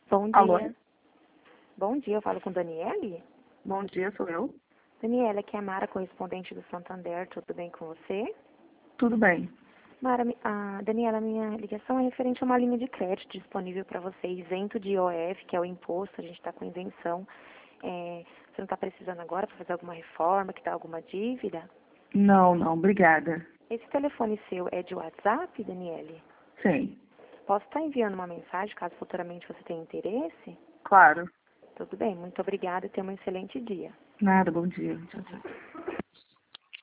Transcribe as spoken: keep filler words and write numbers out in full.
Bom Alô? dia. Bom dia, eu falo com Daniele? Bom dia, sou eu. Daniela, aqui é a Mara, correspondente do Santander, tudo bem com você? Tudo bem. Mara, mi- a Daniela, minha ligação é referente a uma linha de crédito disponível para você, isento de I O F, que é o imposto, a gente está com isenção. É, você não está precisando agora para fazer alguma reforma, que dá alguma dívida? Não, não, obrigada. Esse telefone seu é de WhatsApp, Daniele? Sim, Posso estar enviando uma mensagem, caso futuramente você tenha interesse? claro. Tudo bem, muito obrigada e tenha um excelente dia. Nada, bom dia. Tchau, tchau.